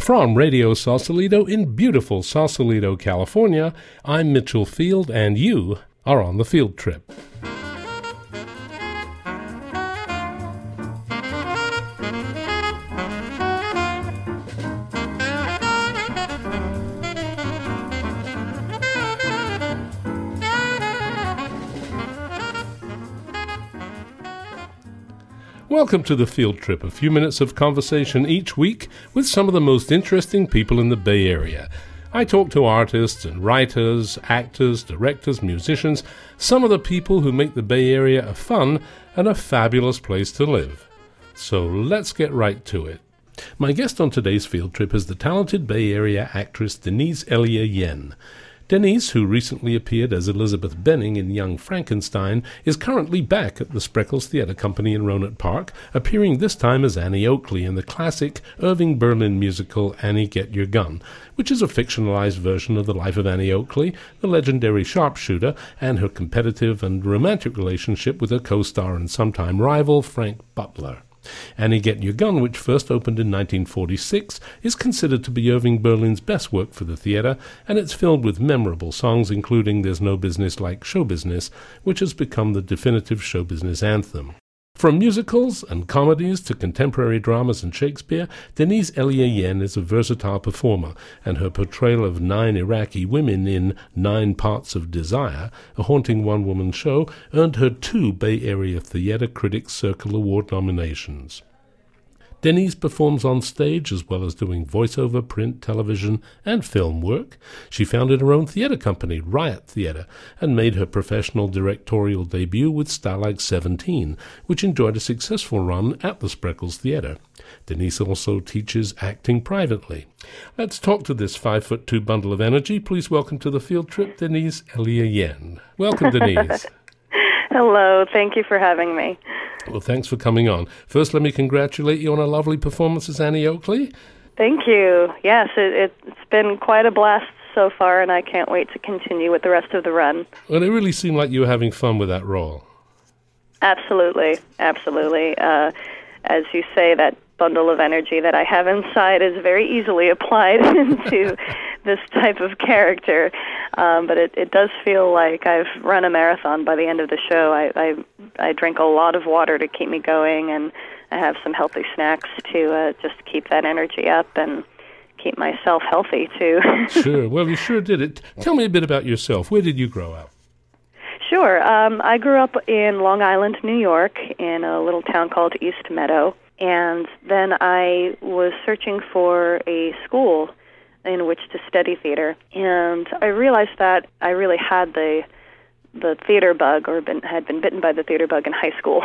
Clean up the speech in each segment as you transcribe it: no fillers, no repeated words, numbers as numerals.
From Radio Sausalito in beautiful Sausalito, California, I'm Mitchell Field, and you are on the Field Trip. Welcome to the Field Trip, a few minutes of conversation each week with some of the most interesting people in the Bay Area. I talk to artists and writers, actors, directors, musicians, some of the people who make the Bay Area a fun and a fabulous place to live. So let's get right to it. My guest on today's Field Trip is the talented Bay Area actress Denise Elia Yen. Denise, who recently appeared as Elizabeth Benning in Young Frankenstein, is currently back at the Spreckels Theatre Company in Rohnert Park, appearing this time as Annie Oakley in the classic Irving Berlin musical Annie Get Your Gun, which is a fictionalized version of the life of Annie Oakley, the legendary sharpshooter, and her competitive and romantic relationship with her co-star and sometime rival Frank Butler. Annie Get Your Gun, which first opened in 1946, is considered to be Irving Berlin's best work for the theatre, and it's filled with memorable songs including There's No Business Like Show Business, which has become the definitive show business anthem. From musicals and comedies to contemporary dramas and Shakespeare, Denise Elia Yen is a versatile performer, and her portrayal of 9 Iraqi women in 9 Parts of Desire, a haunting one-woman show, earned her 2 Bay Area Theatre Critics Circle Award nominations. Denise performs on stage as well as doing voiceover, print, television, and film work. She founded her own theatre company, Riot Theatre, and made her professional directorial debut with Stalag 17, which enjoyed a successful run at the Spreckels Theatre. Denise also teaches acting privately. Let's talk to this 5'2" bundle of energy. Please welcome to the Field Trip, Denise Elia Yen. Welcome, Denise. Hello, thank you for having me. Well, thanks for coming on. First, let me congratulate you on a lovely performance as Annie Oakley. Thank you. Yes, it's been quite a blast so far, and I can't wait to continue with the rest of the run. Well, it really seemed like you were having fun with that role. Absolutely, absolutely. As you say, that bundle of energy that I have inside is very easily applied into this type of character. But it does feel like I've run a marathon by the end of the show. I drink a lot of water to keep me going, and I have some healthy snacks to just keep that energy up and keep myself healthy, too. Sure. Well, you sure did it. Tell me a bit about yourself. Where did you grow up? Sure. I grew up in Long Island, New York, in a little town called East Meadow. And then I was searching for a school in which to study theater. And I realized that I really had the theater bug, or had been bitten by the theater bug in high school.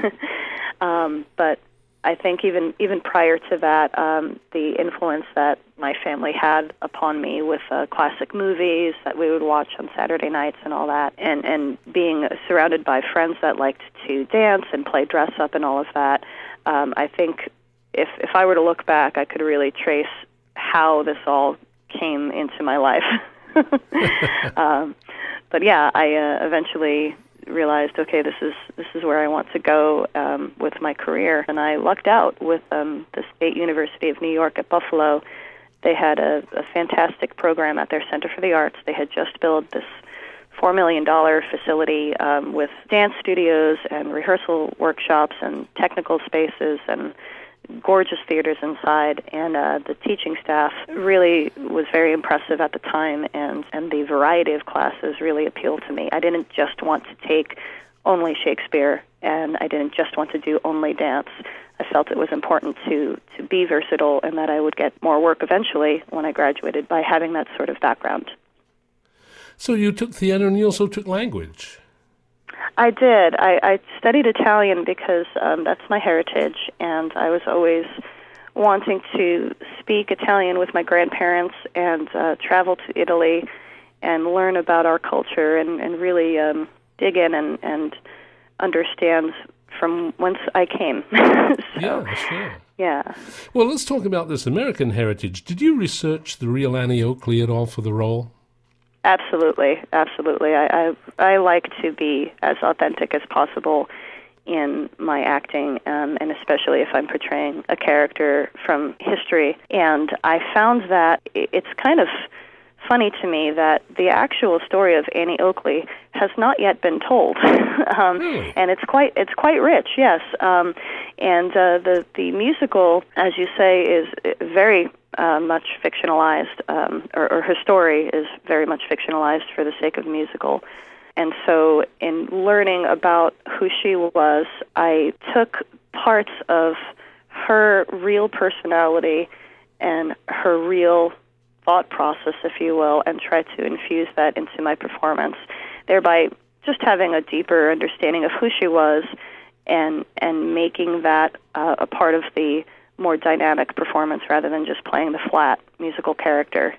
But I think even prior to that, the influence that my family had upon me with classic movies that we would watch on Saturday nights and all that, and being surrounded by friends that liked to dance and play dress up and all of that, I think if I were to look back, I could really trace how this all came into my life. But yeah, I eventually realized, okay, this is where I want to go with my career, and I lucked out with the State University of New York at Buffalo. They had a fantastic program at their Center for the Arts. They had just built this $4 million facility with dance studios and rehearsal workshops and technical spaces and gorgeous theaters inside, and the teaching staff really was very impressive at the time, and the variety of classes really appealed to me. I didn't just want to take only Shakespeare, and I didn't just want to do only dance. I felt it was important to be versatile, and that I would get more work eventually when I graduated by having that sort of background. So you took theater and you also took language. I did. I studied Italian because that's my heritage, and I was always wanting to speak Italian with my grandparents and travel to Italy and learn about our culture and really dig in and understand from whence I came. Yeah, sure. Yeah. Well, let's talk about this American heritage. Did you research the real Annie Oakley at all for the role? Absolutely, absolutely. I like to be as authentic as possible in my acting, and especially if I'm portraying a character from history. And I found that it's kind of funny to me that the actual story of Annie Oakley has not yet been told, Really? and it's quite rich. Yes, and the musical, as you say, is very much fictionalized, or her story is very much fictionalized for the sake of the musical. And so in learning about who she was, I took parts of her real personality and her real thought process, if you will, and tried to infuse that into my performance, thereby just having a deeper understanding of who she was and making that a part of the more dynamic performance rather than just playing the flat musical character.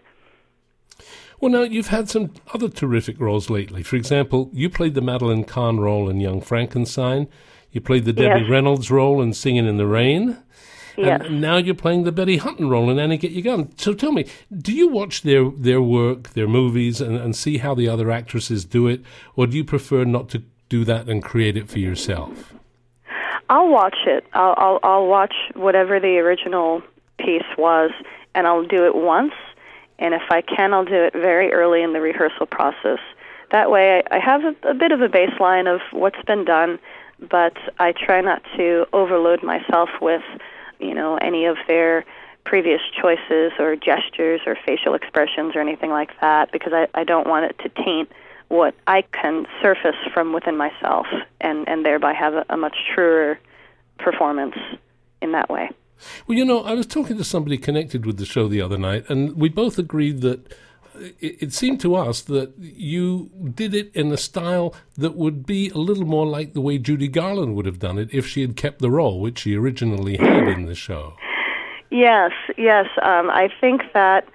Well, now, you've had some other terrific roles lately. For example, you played the Madeline Kahn role in Young Frankenstein. You played the Debbie Yes. Reynolds role in Singing in the Rain. Yes. And now you're playing the Betty Hutton role in Annie Get Your Gun. So tell me, do you watch their work, their movies, and see how the other actresses do it? Or do you prefer not to do that and create it for yourself? I'll watch it. I'll watch whatever the original piece was, and I'll do it once. And if I can, I'll do it very early in the rehearsal process. That way I have a bit of a baseline of what's been done, but I try not to overload myself with, any of their previous choices or gestures or facial expressions or anything like that, because I don't want it to taint what I can surface from within myself and thereby have a much truer performance in that way. Well, I was talking to somebody connected with the show the other night, and we both agreed that it seemed to us that you did it in a style that would be a little more like the way Judy Garland would have done it if she had kept the role, which she originally had in the show. Yes. I think that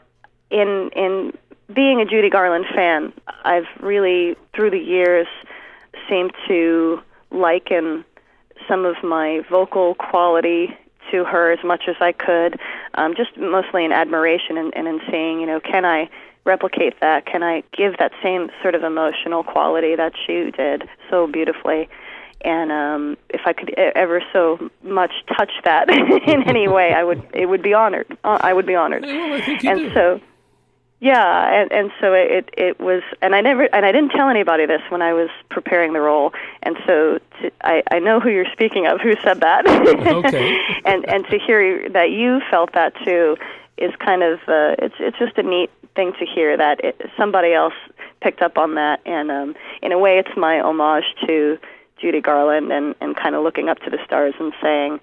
in being a Judy Garland fan, I've really, through the years, seemed to liken some of my vocal quality to her as much as I could, just mostly in admiration and in saying, can I replicate that? Can I give that same sort of emotional quality that she did so beautifully? And if I could ever so much touch that in any way, it would be honored. I would be honored. Well, I think you and do. so. Yeah, and so it was, and I didn't tell anybody this when I was preparing the role, and so I know who you're speaking of, who said that. Okay. and to hear that you felt that too is kind of it's just a neat thing to hear that somebody else picked up on that, and in a way it's my homage to Judy Garland and kind of looking up to the stars and saying,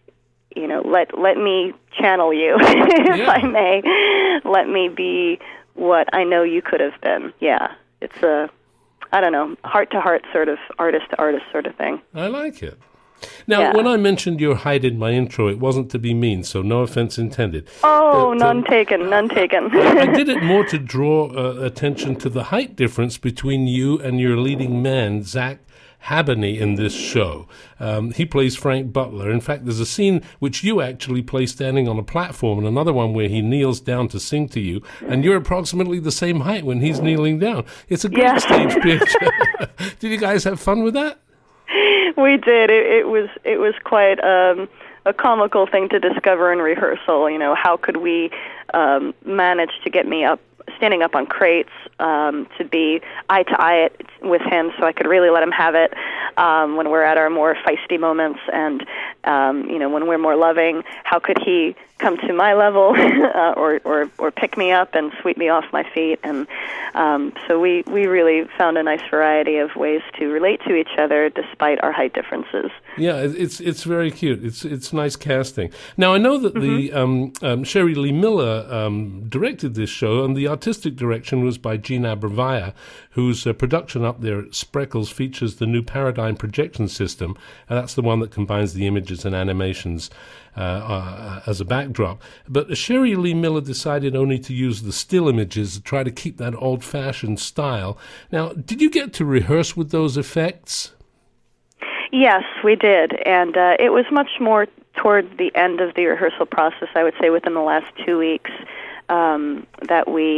let me channel you, if I may. Let me be what I know you could have been. Yeah, it's a, heart-to-heart sort of, artist-to-artist sort of thing. I like it. Now, when I mentioned your height in my intro, it wasn't to be mean, so no offense intended. Oh, but, none taken. I did it more to draw attention to the height difference between you and your leading man, Zach Habany, in this show. He plays Frank Butler. In fact, there's a scene which you actually play standing on a platform and another one where he kneels down to sing to you, and you're approximately the same height when he's kneeling down. It's a great stage picture. Did you guys have fun with that? We did. It was quite a comical thing to discover in rehearsal. How could we manage to get me standing up on crates, to be eye to eye with him, so I could really let him have it when we're at our more feisty moments, and when we're more loving. How could he come to my level, or pick me up and sweep me off my feet? And so we really found a nice variety of ways to relate to each other despite our height differences. Yeah, it's very cute. It's nice casting. Now, I know that the Sherry Lee Miller directed this show, and the artistic direction was by Gene Abravaya, whose production up there at Spreckles features the new Paradigm projection system, and that's the one that combines the images and animations as a backdrop. But Sherry Lee Miller decided only to use the still images to try to keep that old-fashioned style. Now, did you get to rehearse with those effects? Yes, we did, and it was much more toward the end of the rehearsal process, I would say within the last 2 weeks, that we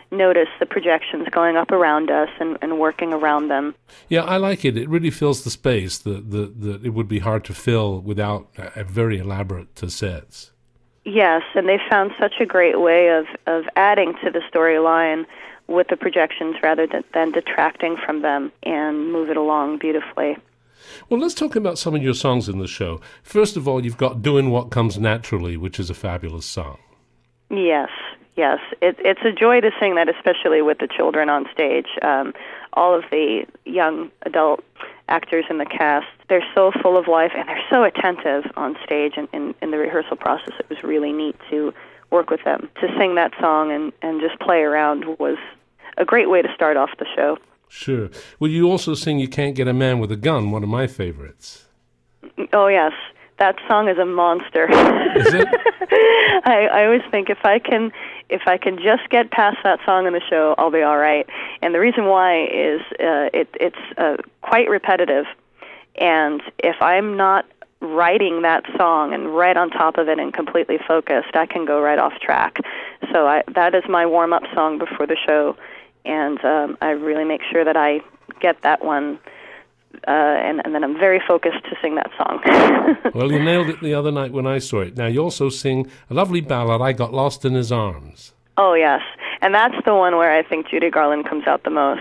notice the projections going up around us and working around them. Yeah, I like it. It really fills the space that it would be hard to fill without a very elaborate sets. Yes, and they found such a great way of adding to the storyline with the projections rather than detracting from them, and move it along beautifully. Well, let's talk about some of your songs in the show. First of all, you've got Doing What Comes Naturally, which is a fabulous song. Yes. It's a joy to sing that, especially with the children on stage. All of the young adult actors in the cast, they're so full of life, and they're so attentive on stage and in the rehearsal process. It was really neat to work with them. To sing that song and just play around was a great way to start off the show. Sure. Well, you also sing You Can't Get a Man with a Gun, one of my favorites. Oh, yes. That song is a monster. Is it? I always think if I can just get past that song in the show, I'll be all right. And the reason why is it's quite repetitive. And if I'm not writing that song and right on top of it and completely focused, I can go right off track. So that is my warm-up song before the show. And I really make sure that I get that one, and then I'm very focused to sing that song. Well, you nailed it the other night when I saw it. Now, you also sing a lovely ballad, I Got Lost in His Arms. Oh, yes. And that's the one where I think Judy Garland comes out the most.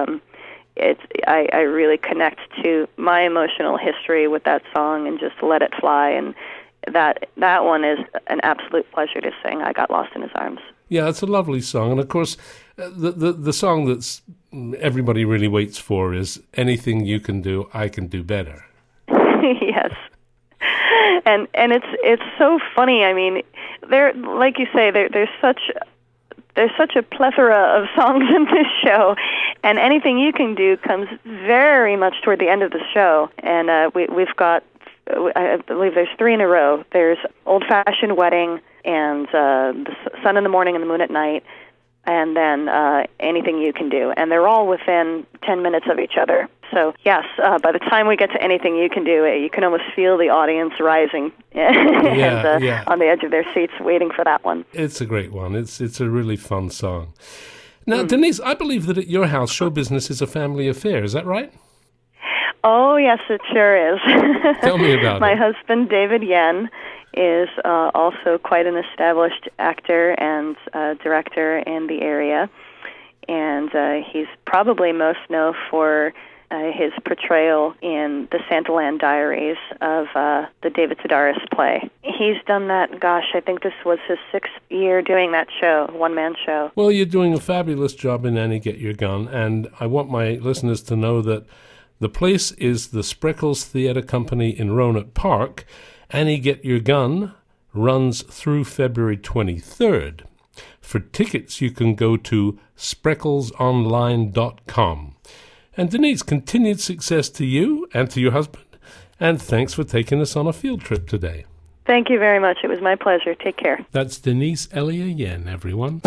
I really connect to my emotional history with that song and just let it fly. And that one is an absolute pleasure to sing, I Got Lost in His Arms. Yeah, it's a lovely song. And, of course, the song that's everybody really waits for is Anything You Can Do, I Can Do Better. Yes. And it's so funny. I mean, there, like you say, there's such a plethora of songs in this show, and Anything You Can Do comes very much toward the end of the show. And we've got, I believe there's 3 in a row. There's Old Fashioned Wedding, and The Sun in the Morning and the Moon at Night, and then Anything You Can Do. And they're all within 10 minutes of each other. So, yes, by the time we get to Anything You Can Do, you can almost feel the audience rising on the edge of their seats waiting for that one. It's a great one. It's a really fun song. Now, Denise, I believe that at your house, show business is a family affair. Is that right? Oh, yes, it sure is. Tell me about it. My husband, David Yen, is also quite an established actor and director in the area. And he's probably most known for his portrayal in the Santaland Diaries of the David Sedaris play. He's done that, I think this was his 6th year doing that show, one-man show. Well, you're doing a fabulous job in Annie Get Your Gun, and I want my listeners to know that the place is the Spreckles Theatre Company in Roanoke Park. Annie Get Your Gun runs through February 23rd. For tickets, you can go to SprecklesOnline.com. And Denise, continued success to you and to your husband, and thanks for taking us on a field trip today. Thank you very much. It was my pleasure. Take care. That's Denise Elia Yen, everyone.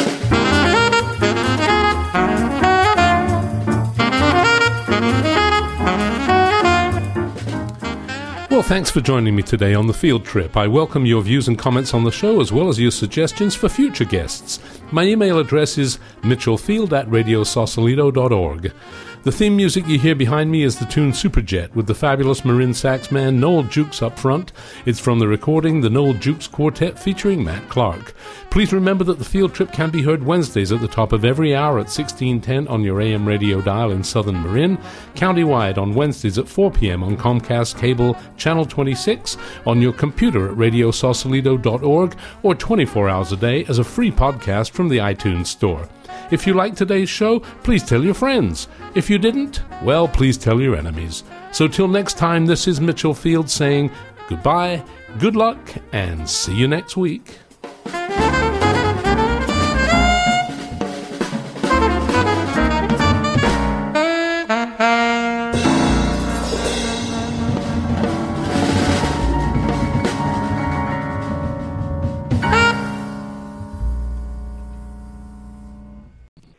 Well, thanks for joining me today on The Field Trip. I welcome your views and comments on the show, as well as your suggestions for future guests. My email address is mitchellfield@radiosausalito.org. The theme music you hear behind me is the tune Superjet, with the fabulous marin sax man Noel Jukes up front. It's from the recording The Noel Jukes Quartet featuring Matt Clark. Please remember that The Field Trip can be heard Wednesdays at the top of every hour at 1610 on your AM radio dial in Southern Marin, countywide on Wednesdays at 4 p.m. on Comcast Cable Channel 26, on your computer at radiosausalito.org, or 24 hours a day as a free podcast from the iTunes Store. If you liked today's show, please tell your friends. If you didn't, well, please tell your enemies. So till next time, this is Mitchell Field saying goodbye, good luck, and see you next week.